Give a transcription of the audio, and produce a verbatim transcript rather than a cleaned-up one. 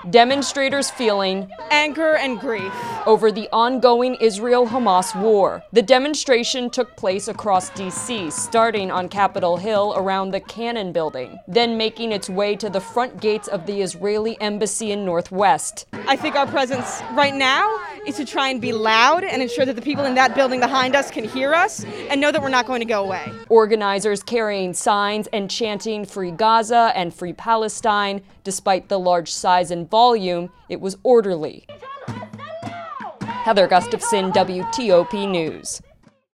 Demonstrators feeling anger and grief over the ongoing Israel-Hamas war. The demonstration took place across D C, starting on Capitol Hill around the Cannon Building, then making its way to the front gates of the Israeli embassy in Northwest. I think our presence right now is to try and be loud and ensure that the people in that building behind us can hear us and know that we're not going to go away. Organizers carrying signs and chanting "Free Gaza" and "Free Palestine." Despite the large size and volume, it was orderly. Heather Gustafson, W T O P News.